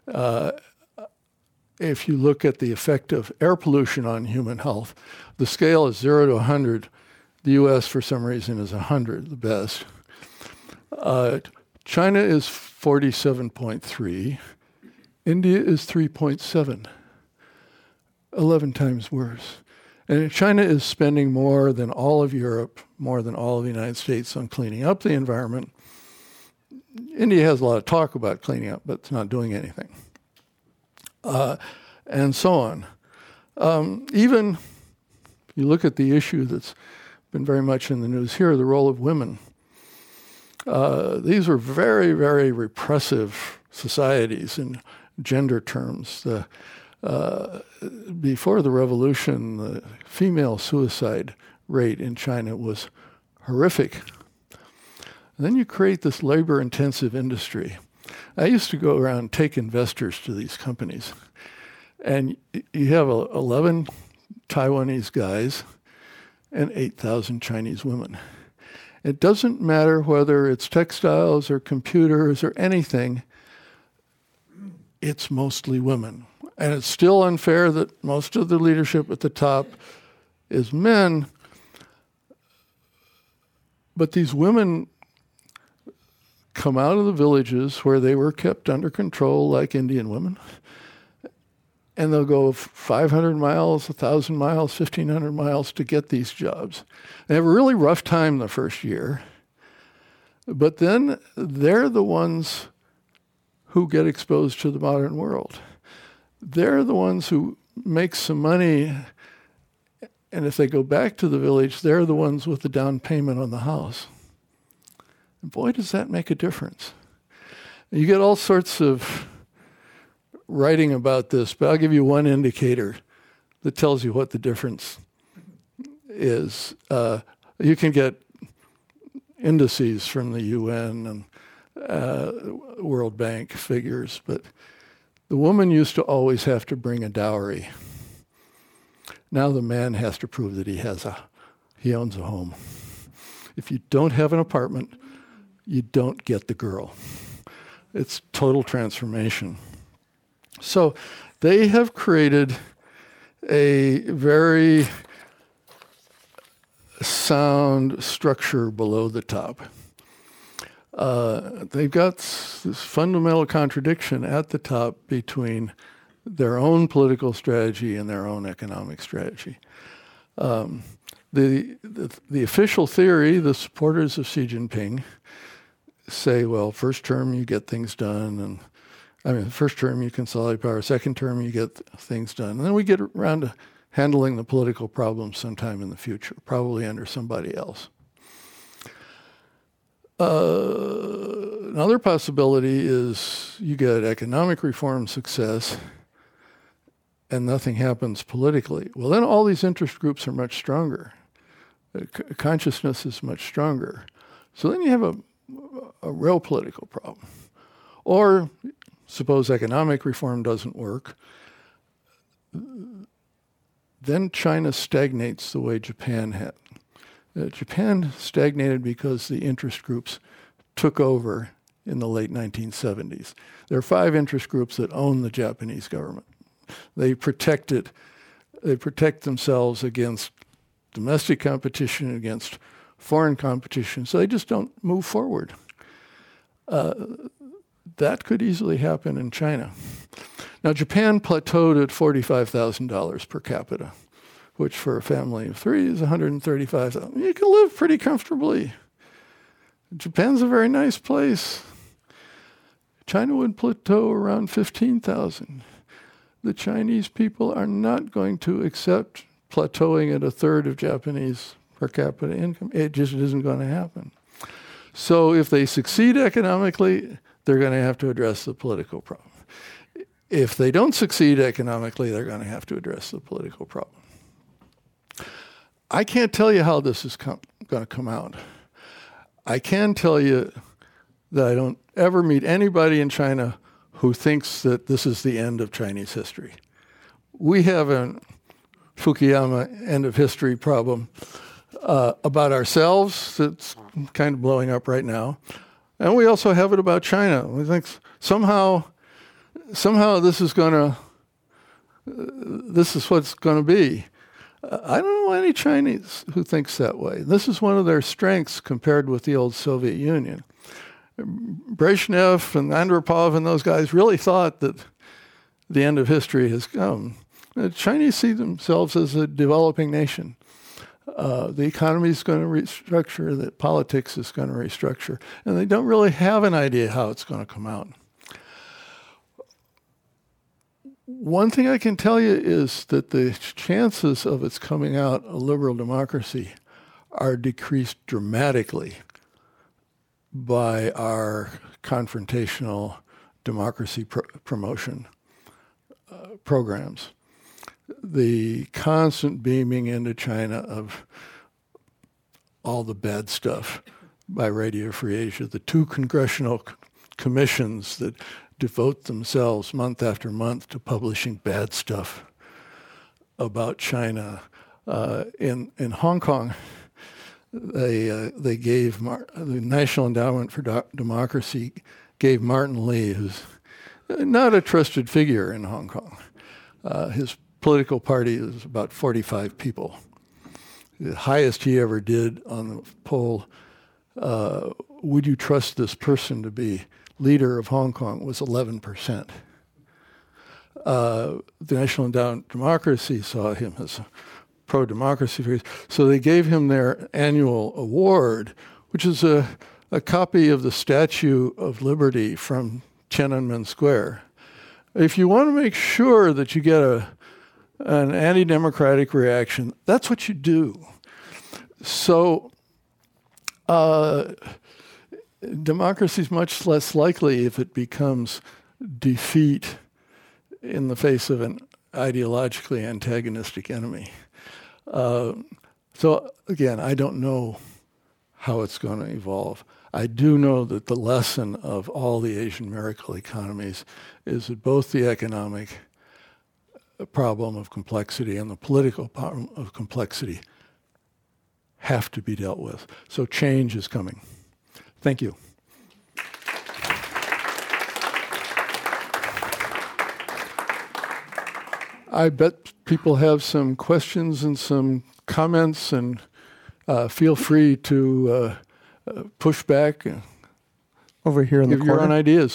If you look at the effect of air pollution on human health, the scale is 0 to 100. The U.S., for some reason, is 100, the best. China is 47.3. India is 3.7, 11 times worse. And China is spending more than all of Europe, more than all of the United States on cleaning up the environment. India has a lot of talk about cleaning up, but it's not doing anything. And so on. Even you look at the issue that's been very much in the news here, the role of women. These were very, very repressive societies in gender terms. Before the revolution, the female suicide rate in China was horrific. And then you create this labor-intensive industry. I used to go around and take investors to these companies. And you have 11 Taiwanese guys and 8,000 Chinese women. It doesn't matter whether it's textiles or computers or anything, it's mostly women. And it's still unfair that most of the leadership at the top is men, but these women come out of the villages where they were kept under control like Indian women, and they'll go 500 miles, 1,000 miles, 1,500 miles to get these jobs. They have a really rough time the first year, but then they're the ones who get exposed to the modern world. They're the ones who make some money, and if they go back to the village, they're the ones with the down payment on the house. And boy, does that make a difference. You get all sorts of writing about this, but I'll give you one indicator that tells you what the difference is. You can get indices from the UN and World Bank figures, but the woman used to always have to bring a dowry. Now the man has to prove that he owns a home. If you don't have an apartment, you don't get the girl. It's total transformation. So they have created a very sound structure below the top. They've got this fundamental contradiction at the top between their own political strategy and their own economic strategy. The official theory, the supporters of Xi Jinping say, well, first term you get things done, first term you consolidate power, second term you get things done. And then we get around to handling the political problems sometime in the future, probably under somebody else. Another possibility is you get economic reform success and nothing happens politically. Well, then all these interest groups are much stronger. Consciousness is much stronger. So then you have a real political problem. Or suppose economic reform doesn't work, then China stagnates the way Japan had. Japan stagnated because the interest groups took over in the late 1970s. There are 5 interest groups that own the Japanese government. They protect themselves against domestic competition, against foreign competition, so they just don't move forward. That could easily happen in China. Now, Japan plateaued at $45,000 per capita, which for a family of 3 is $135,000. You can live pretty comfortably. Japan's a very nice place. China would plateau around $15,000. the Chinese people are not going to accept plateauing at a third of Japanese per capita income. It just isn't going to happen. So if they succeed economically, they're going to have to address the political problem. If they don't succeed economically, they're going to have to address the political problem. I can't tell you how this is going to come out. I can tell you that I don't ever meet anybody in China who thinks that this is the end of Chinese history. We have a Fukuyama end of history problem about ourselves that's kind of blowing up right now. And we also have it about China. We think somehow this is what's going to be. I don't know any Chinese who thinks that way. This is one of their strengths compared with the old Soviet Union. Brezhnev and Andropov and those guys really thought that the end of history has come. The Chinese see themselves as a developing nation. The economy is going to restructure, the politics is going to restructure, and they don't really have an idea how it's going to come out. One thing I can tell you is that the chances of its coming out a liberal democracy are decreased dramatically by our confrontational democracy promotion programs. The constant beaming into China of all the bad stuff by Radio Free Asia, the 2 congressional commissions that devote themselves month after month to publishing bad stuff about China. In Hong Kong, they gave the National Endowment for Democracy gave Martin Lee, who's not a trusted figure in Hong Kong. His political party is about 45 people. The highest he ever did on the poll, would you trust this person to be leader of Hong Kong, was 11%. The National Endowment for Democracy saw him as a pro-democracy figure. So they gave him their annual award, which is a copy of the Statue of Liberty from Tiananmen Square. If you want to make sure that you get an anti-democratic reaction, that's what you do. So democracy is much less likely if it becomes defeat in the face of an ideologically antagonistic enemy. So again, I don't know how it's going to evolve. I do know that the lesson of all the Asian miracle economies is that both the economic problem of complexity and the political problem of complexity have to be dealt with. So change is coming. Thank you. I bet people have some questions and some comments, and feel free to push back. Over here in the corner. Give your own ideas.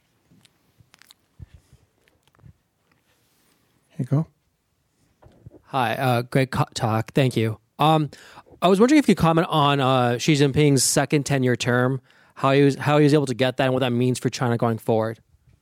Here you go. Hi, great talk. Thank you. I was wondering if you could comment on Xi Jinping's second 10-year term, how he was able to get that and what that means for China going forward.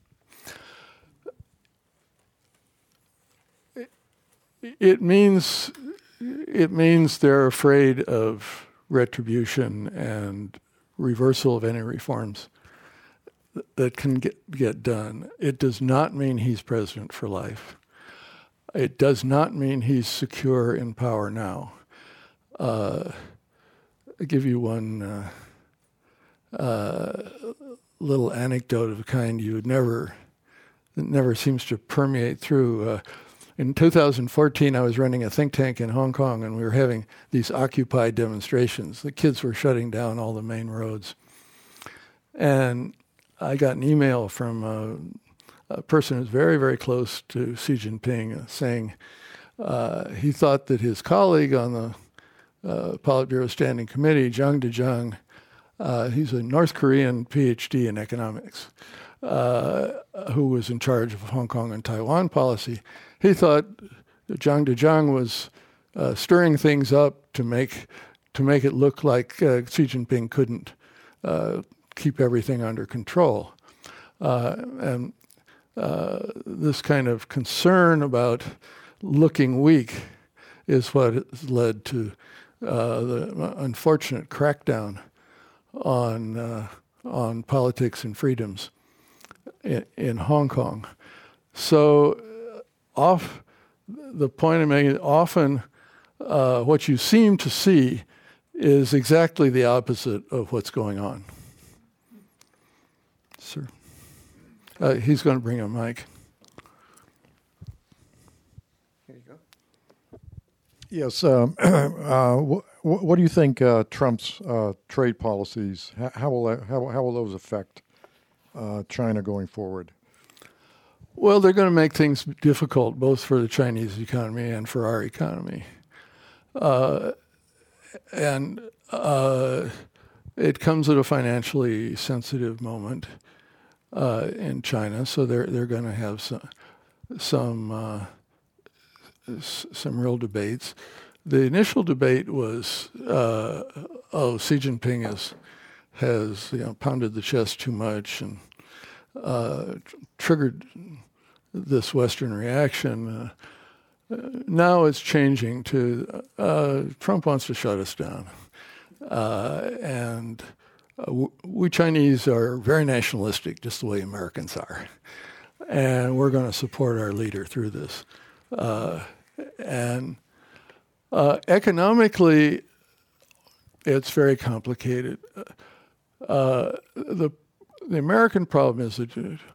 It means they're afraid of retribution and reversal of any reforms that can get done. It does not mean he's president for life. It does not mean he's secure in power now. I'll give you one little anecdote of a kind that never seems to permeate through. In 2014, I was running a think tank in Hong Kong, and we were having these Occupy demonstrations. The kids were shutting down all the main roads. And I got an email from a person who's very, very close to Xi Jinping saying he thought that his colleague on the Politburo Standing Committee, Zhang Dezhang, he's a North Korean PhD in economics, who was in charge of Hong Kong and Taiwan policy. He thought Zhang Dezhang was stirring things up to make it look like Xi Jinping couldn't keep everything under control. And this kind of concern about looking weak is what has led to the unfortunate crackdown on politics and freedoms in Hong Kong. So, the point I'm making, often what you seem to see is exactly the opposite of what's going on. Sir. He's going to bring a mic. Here you go. Yes. What do you think Trump's trade policies? How will those affect China going forward? Well, they're going to make things difficult, both for the Chinese economy and for our economy. And it comes at a financially sensitive moment in China, so they're going to have some real debates. The initial debate was, Xi Jinping has pounded the chest too much and triggered this Western reaction. Now it's changing to Trump wants to shut us down. And we Chinese are very nationalistic, just the way Americans are. And we're going to support our leader through this. And economically, it's very complicated. The American problem is that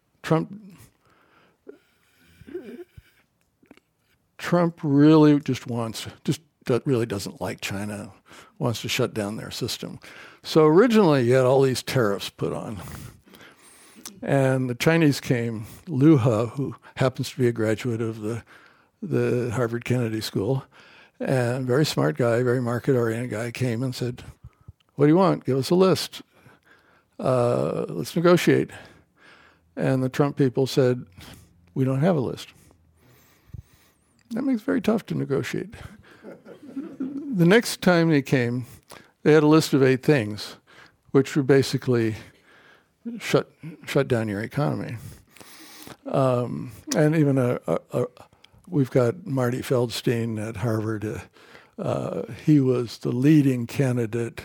Trump really really doesn't like China, wants to shut down their system. So originally you had all these tariffs put on. And the Chinese came, Liu He, who happens to be a graduate of the Harvard Kennedy School, and very smart guy, very market-oriented guy, came and said, what do you want? Give us a list. Let's negotiate. And the Trump people said, we don't have a list. That makes it very tough to negotiate. The next time they came, they had a list of 8 things, which were basically shut down your economy. And even we've got Marty Feldstein at Harvard. He was the leading candidate,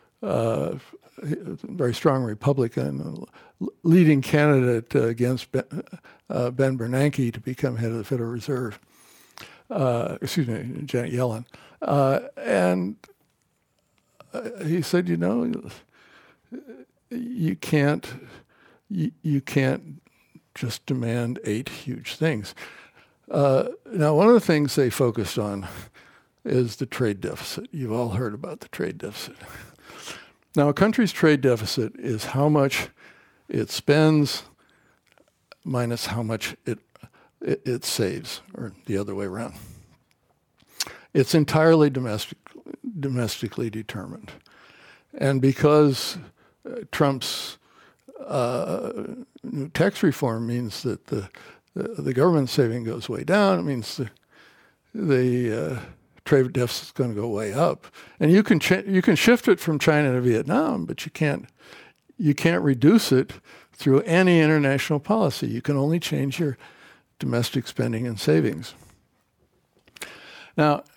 very strong Republican, leading candidate against Ben Bernanke to become head of the Federal Reserve. Janet Yellen. And he said, you can't just demand 8 huge things. Now, one of the things they focused on is the trade deficit. You've all heard about the trade deficit. Now, a country's trade deficit is how much it spends minus how much it saves, or the other way around. It's entirely domestically determined. And because Trump's new tax reform means that the government saving goes way down, it means the trade deficit is going to go way up. And you can shift it from China to Vietnam, but you can't reduce it through any international policy. You can only change your domestic spending and savings. Now,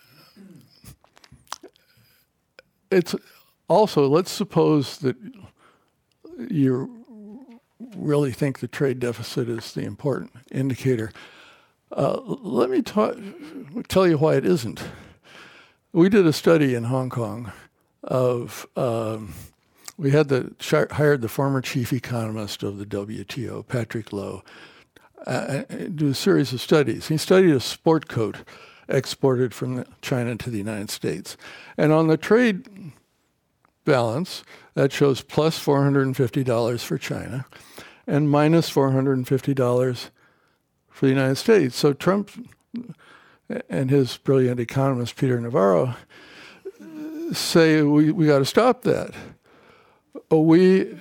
it's also, let's suppose that you really think the trade deficit is the important indicator. Let me tell you why it isn't. We did a study in Hong Kong of, we had hired the former chief economist of the WTO, Patrick Lowe, do a series of studies. He studied a sport coat exported from China to the United States. And on the trade balance, that shows plus $450 for China and minus $450 for the United States. So Trump and his brilliant economist, Peter Navarro, say we got to stop that. We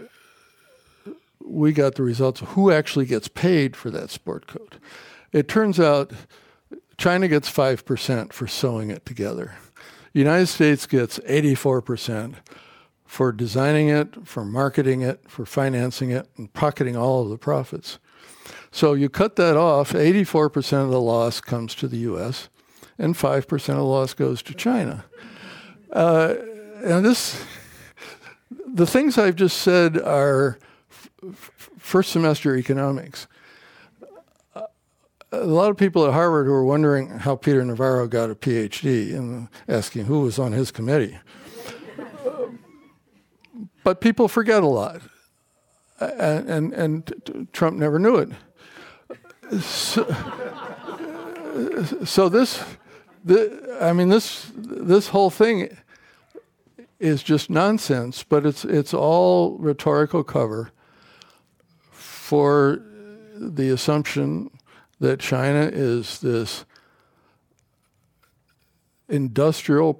got the results of who actually gets paid for that sport coat. It turns out China gets 5% for sewing it together. The United States gets 84% for designing it, for marketing it, for financing it, and pocketing all of the profits. So you cut that off, 84% of the loss comes to the U.S., and 5% of the loss goes to China. And the things I've just said are first semester economics. A lot of people at Harvard who are wondering how Peter Navarro got a PhD and asking who was on his committee. But people forget a lot, and Trump never knew it. So this whole thing is just nonsense, but it's all rhetorical cover for the assumption that China is this industrial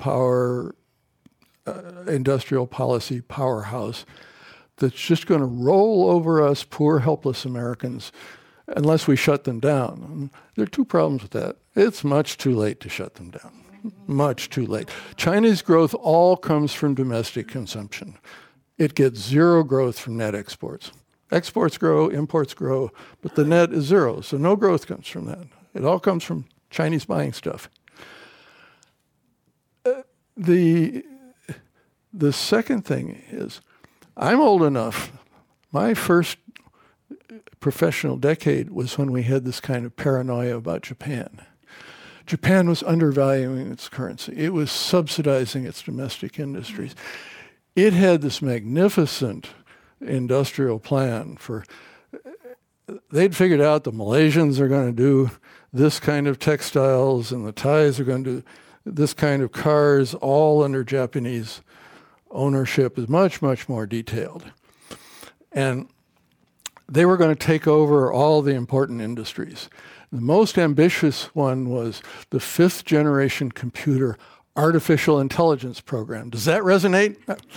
policy powerhouse that's just going to roll over us poor, helpless Americans unless we shut them down. And there are two problems with that. It's much too late to shut them down. Much too late. China's growth all comes from domestic consumption. It gets zero growth from net exports. Exports grow, imports grow, but the net is zero, so no growth comes from that. It all comes from Chinese buying stuff. The second thing is, I'm old enough. My first professional decade was when we had this kind of paranoia about Japan. Japan was undervaluing its currency. It was subsidizing its domestic industries. It had this magnificent industrial plan for, they'd figured out the Malaysians are going to do this kind of textiles and the Thais are going to do this kind of cars, all under Japanese ownership, is much, much more detailed. And they were going to take over all the important industries. The most ambitious one was the 5th generation computer artificial intelligence program. Does that resonate?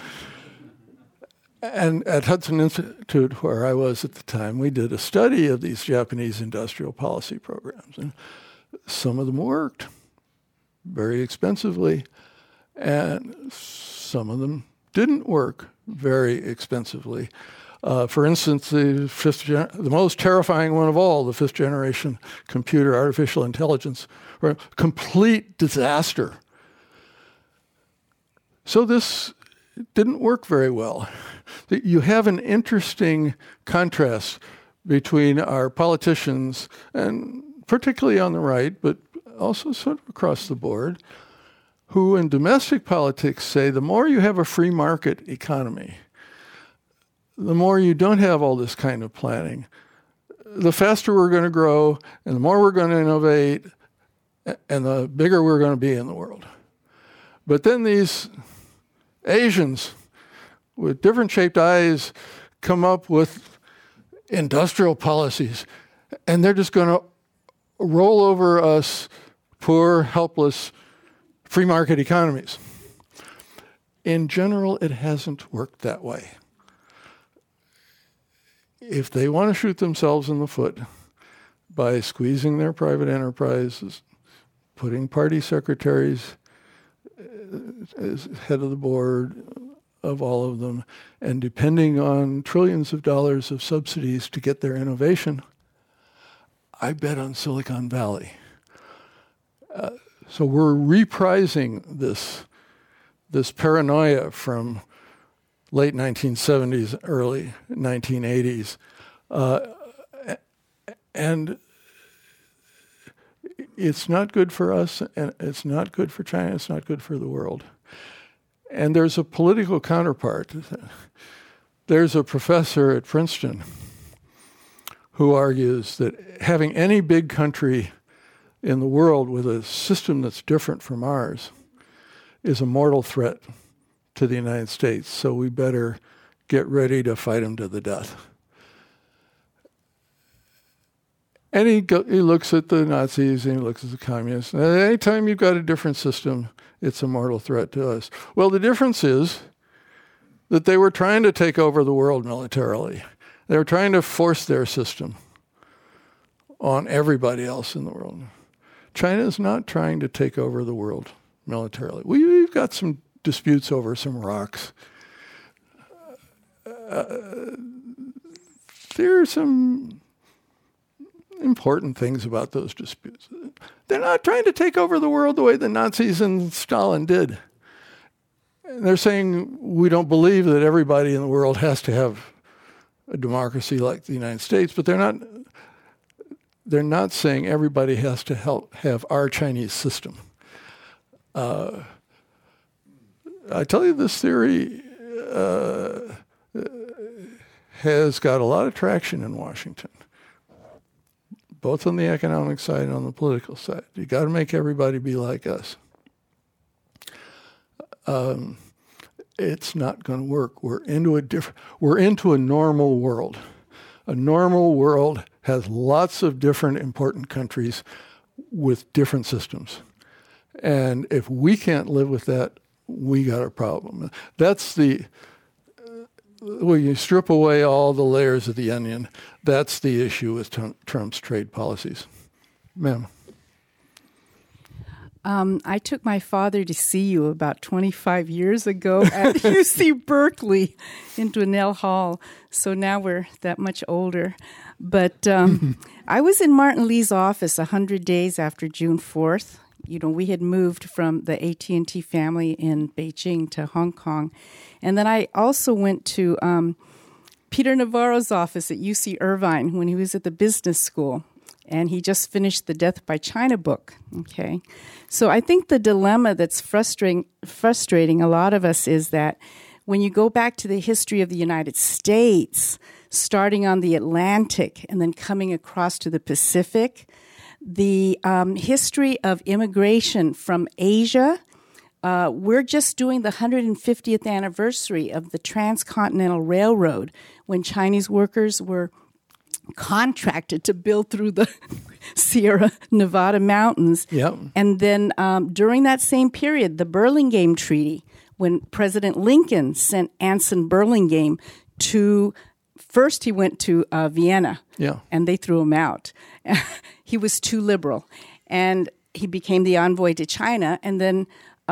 And at Hudson Institute, where I was at the time, we did a study of these Japanese industrial policy programs. And some of them worked very expensively, and some of them didn't work very expensively. For instance, the most terrifying one of all, the 5th generation computer artificial intelligence, were a complete disaster. So this didn't work very well. You have an interesting contrast between our politicians, and particularly on the right, but also sort of across the board, who in domestic politics say the more you have a free market economy, the more you don't have all this kind of planning, the faster we're going to grow, and the more we're going to innovate, and the bigger we're going to be in the world. But then these Asians with different shaped eyes come up with industrial policies, and they're just going to roll over us poor, helpless, free market economies. In general, it hasn't worked that way. If they want to shoot themselves in the foot by squeezing their private enterprises, putting party secretaries as head of the board of all of them, and depending on trillions of dollars of subsidies to get their innovation, I bet on Silicon Valley. So we're reprising this paranoia from late 1970s, early 1980s. And it's not good for us, and it's not good for China, it's not good for the world. And there's a political counterpart. There's a professor at Princeton who argues that having any big country in the world with a system that's different from ours is a mortal threat to the United States, so we better get ready to fight them to the death. And he looks at the Nazis and he looks at the communists. And anytime you've got a different system, it's a mortal threat to us. Well, the difference is that they were trying to take over the world militarily. They were trying to force their system on everybody else in the world. China is not trying to take over the world militarily. We've got some disputes over some rocks. There are some important things about those disputes. They're not trying to take over the world the way the Nazis and Stalin did. They're saying we don't believe that everybody in the world has to have a democracy like the United States, but they're not saying everybody has to have our Chinese system. I tell you, this theory has got a lot of traction in Washington, both on the economic side and on the political side. You got to make everybody be like us. It's not going to work. We're into a normal world. A normal world has lots of different important countries with different systems. And if we can't live with that, we got a problem. That's when you strip away all the layers of the onion, that's the issue with Trump's trade policies. Ma'am. I took my father to see you about 25 years ago at UC Berkeley in Dwinelle Hall. So now we're that much older. But I was in Martin Lee's office 100 days after June 4th. You know, we had moved from the AT&T family in Beijing to Hong Kong. And then I also went to Peter Navarro's office at UC Irvine when he was at the business school. And he just finished the Death by China book, okay? So I think the dilemma that's frustrating a lot of us is that when you go back to the history of the United States, starting on the Atlantic and then coming across to the Pacific, the history of immigration from Asia, we're just doing the 150th anniversary of the Transcontinental Railroad when Chinese workers were contracted to build through the Sierra Nevada mountains. Yep. And then during that same period, the Burlingame Treaty, when President Lincoln sent Anson Burlingame first he went to Vienna, and they threw him out. He was too liberal, and he became the envoy to China. And then,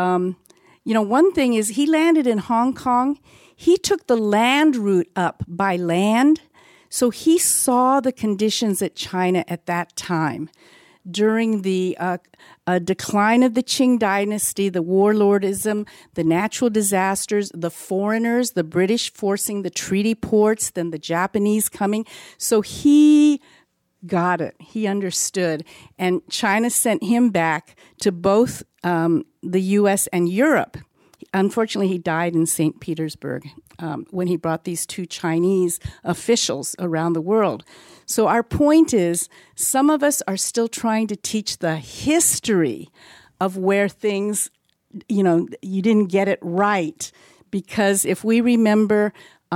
one thing is he landed in Hong Kong. He took the land route up by land. So he saw the conditions at China at that time. During the decline of the Qing dynasty, the warlordism, the natural disasters, the foreigners, the British forcing the treaty ports, then the Japanese coming. So he got it. He understood. And China sent him back to both the U.S. and Europe. Unfortunately, he died in St. Petersburg when he brought these two Chinese officials around the world. So our point is, some of us are still trying to teach the history of where things, you didn't get it right. Because if we remember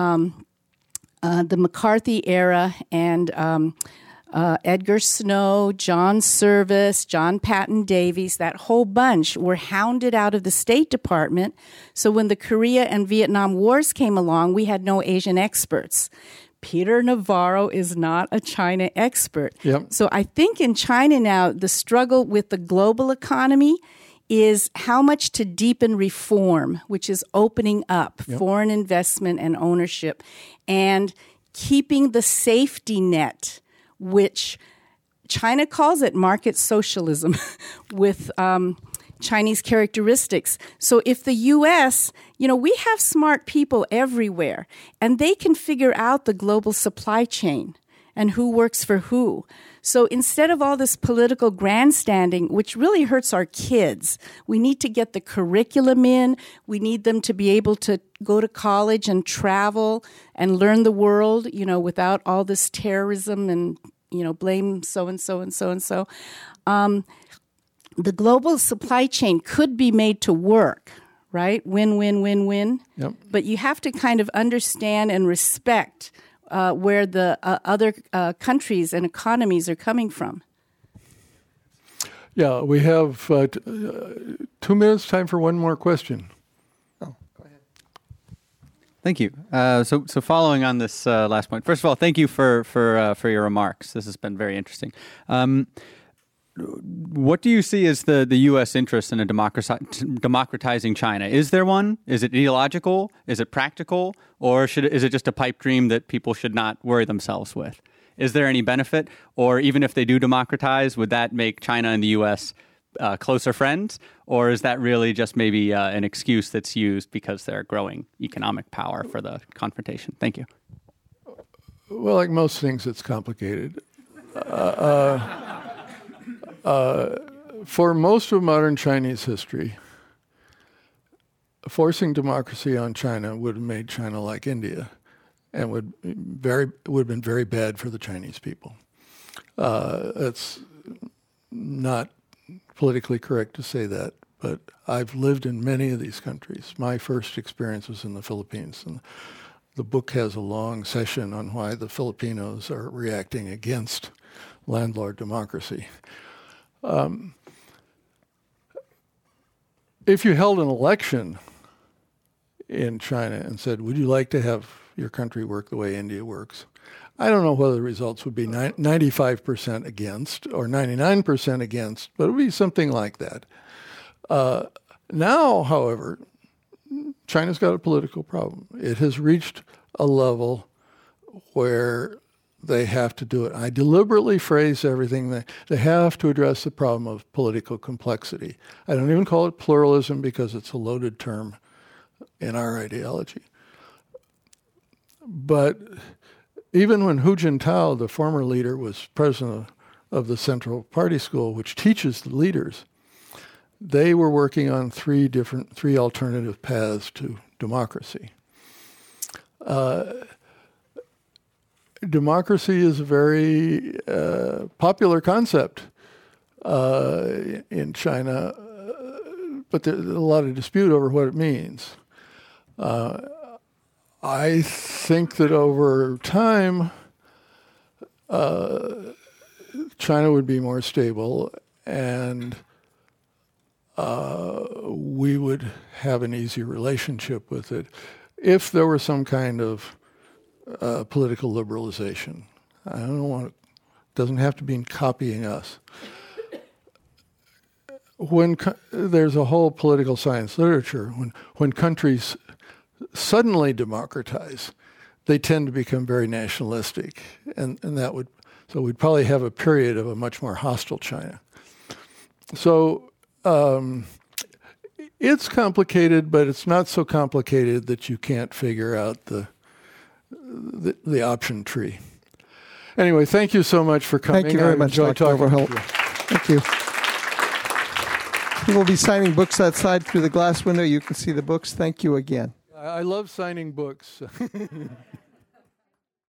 the McCarthy era and Edgar Snow, John Service, John Patton Davies, that whole bunch were hounded out of the State Department. So when the Korea and Vietnam Wars came along, we had no Asian experts. Peter Navarro is not a China expert. Yep. So I think in China now, the struggle with the global economy is how much to deepen reform, which is opening up foreign investment and ownership, and keeping the safety net, which China calls it market socialism with Chinese characteristics. So if the U.S., we have smart people everywhere, and they can figure out the global supply chain and who works for who. So instead of all this political grandstanding, which really hurts our kids, we need to get the curriculum in. We need them to be able to go to college and travel and learn the world, without all this terrorism and, blame so-and-so and so-and-so. The global supply chain could be made to work, right? Win, win, win, win. Yep. But you have to kind of understand and respect where the other countries and economies are coming from. Yeah, we have 2 minutes, time for one more question. Oh, go ahead. Thank you. So following on this last point, first of all, thank you for your remarks. This has been very interesting. What do you see as the U.S. interest in democratizing China? Is there one? Is it ideological? Is it practical? Or is it just a pipe dream that people should not worry themselves with? Is there any benefit? Or even if they do democratize, would that make China and the U.S. Closer friends? Or is that really just maybe an excuse that's used because they're growing economic power for the confrontation? Thank you. Well, like most things, it's complicated. For most of modern Chinese history, forcing democracy on China would have made China like India, and would have been very bad for the Chinese people. It's not politically correct to say that, but I've lived in many of these countries. My first experience was in the Philippines, and the book has a long session on why the Filipinos are reacting against landlord democracy. If you held an election in China and said, would you like to have your country work the way India works? I don't know whether the results would be 95% against or 99% against, but it would be something like that. Now, however, China's got a political problem. It has reached a level where they have to do it. I deliberately phrase everything. They have to address the problem of political complexity. I don't even call it pluralism because it's a loaded term in our ideology. But even when Hu Jintao, the former leader, was president of the Central Party School, which teaches the leaders, they were working on three alternative paths to democracy. Democracy is a very popular concept in China, but there's a lot of dispute over what it means. I think that over time, China would be more stable, and we would have an easier relationship with it if there were some kind of political liberalization. I don't want it doesn't have to mean copying us. When there's a whole political science literature, when countries suddenly democratize, they tend to become very nationalistic, and that would so we'd probably have a period of a much more hostile China. So it's complicated, but it's not so complicated that you can't figure out the option tree. Anyway, thank you so much for coming. Thank you very much, Dr. Overholt. Thank you. We will be signing books outside through the glass window. You can see the books. Thank you again. I love signing books.